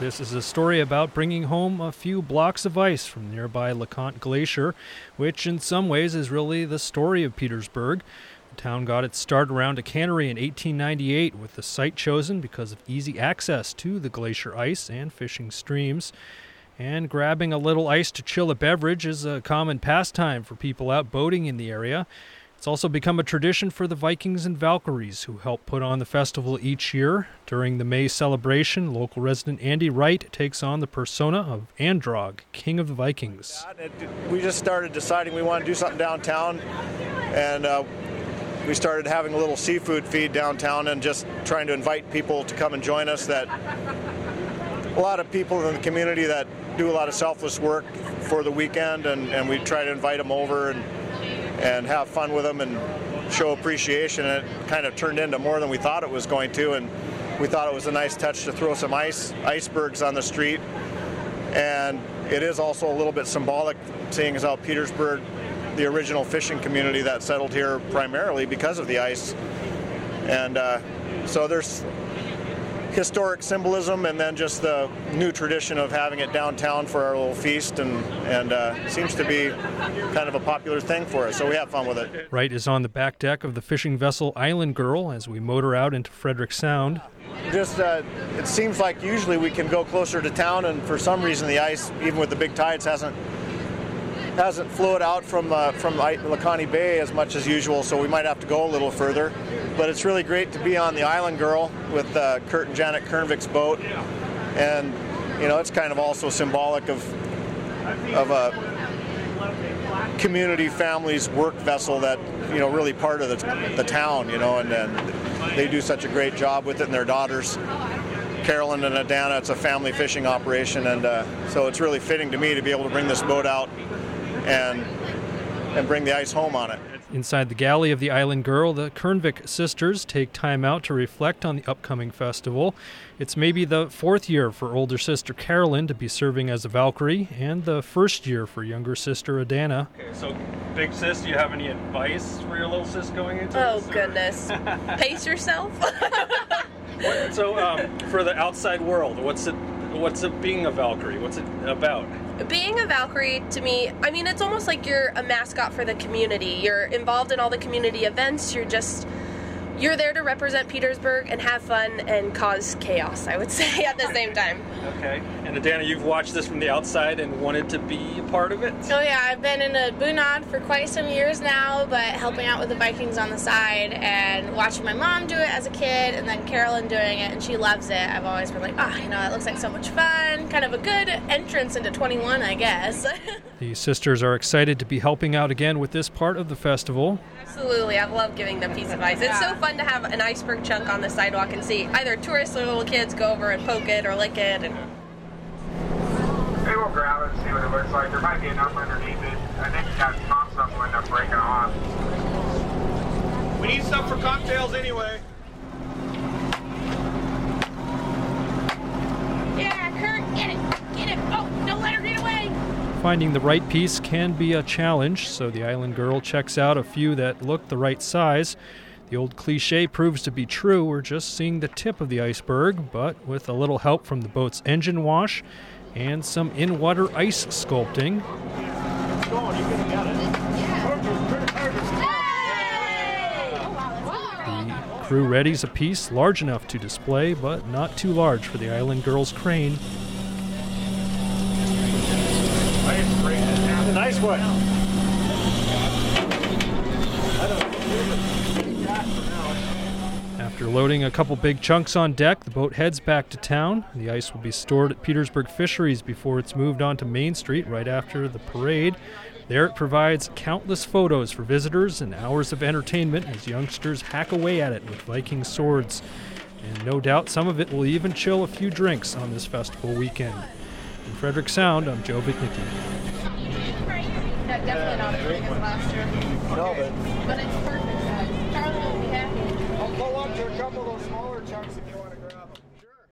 This is a story about bringing home a few blocks of ice from nearby LeConte Glacier, which in some ways is really the story of Petersburg. The town got its start around a cannery in 1898, with the site chosen because of easy access to the glacier ice and fishing streams. And grabbing a little ice to chill a beverage is a common pastime for people out boating in the area. It's also become a tradition for the Vikings and Valkyries, who help put on the festival each year. During the May celebration, local resident Andy Wright takes on the persona of Androg, king of the Vikings. We just started deciding we want to do something downtown, and we started having a little seafood feed downtown and just trying to invite people to come and join us. That a lot of people in the community that do a lot of selfless work for the weekend, and we try to invite them over and have fun with them and show appreciation. And it kind of turned into more than we thought it was going to, and we thought it was a nice touch to throw some icebergs on the street. And it is also a little bit symbolic, seeing as how Petersburg, the original fishing community that settled here primarily because of the ice. And so there's historic symbolism, and then just the new tradition of having it downtown for our little feast, and seems to be kind of a popular thing for us, so we have fun with it. Wright is on the back deck of the fishing vessel Island Girl as we motor out into Frederick Sound. Just it seems like usually we can go closer to town, and for some reason the ice, even with the big tides, hasn't flowed out from LeConte Bay as much as usual, so we might have to go a little further. But it's really great to be on the Island Girl with Kurt and Janet Kernvik's boat, and it's kind of also symbolic of a community family's work vessel that really part of the town, and they do such a great job with it, and their daughters Carolyn and Adana. It's a family fishing operation, and so it's really fitting to me to be able to bring this boat out and bring the ice home on it. Inside the galley of the Island Girl, the Kernvik sisters take time out to reflect on the upcoming festival. It's maybe the fourth year for older sister Carolyn to be serving as a Valkyrie, and the first year for younger sister Adana. Okay, so big sis, do you have any advice for your little sis going into this? Oh, goodness. Pace yourself. So for the outside world, what's it being a Valkyrie? What's it about? Being a Valkyrie, to me, it's almost like you're a mascot for the community. You're involved in all the community events. You're there to represent Petersburg and have fun and cause chaos, I would say, at the same time. Okay. And Adana, you've watched this from the outside and wanted to be a part of it? Oh yeah, I've been in a bunad for quite some years now, but helping out with the Vikings on the side and watching my mom do it as a kid, and then Carolyn doing it, and she loves it. I've always been like, it looks like so much fun. Kind of a good entrance into 21, I guess. The sisters are excited to be helping out again with this part of the festival. Absolutely, I love giving them a piece of ice. It's so fun to have an iceberg chunk on the sidewalk and see either tourists or little kids go over and poke it or lick it. Maybe we'll grab it and see what it looks like. There might be a number underneath it. I think that top stuff will end up breaking off. We need stuff for cocktails anyway. Yeah, Kurt, get it. Get it. Oh, don't let her get away. Finding the right piece can be a challenge, so the Island Girl checks out a few that look the right size. The old cliche proves to be true. We're just seeing the tip of the iceberg, but with a little help from the boat's engine wash and some in-water ice sculpting. The crew readies a piece large enough to display, but not too large for the Island Girl's crane. Nice one. After loading a couple big chunks on deck, the boat heads back to town. The ice will be stored at Petersburg Fisheries before it's moved onto Main Street right after the parade. There it provides countless photos for visitors and hours of entertainment as youngsters hack away at it with Viking swords. And no doubt some of it will even chill a few drinks on this festival weekend. In Frederick Sound, I'm Joe Vignicki. Definitely not as big as last year. No, but it's perfect size. Charlie will be happy. I'll go up to a couple of those smaller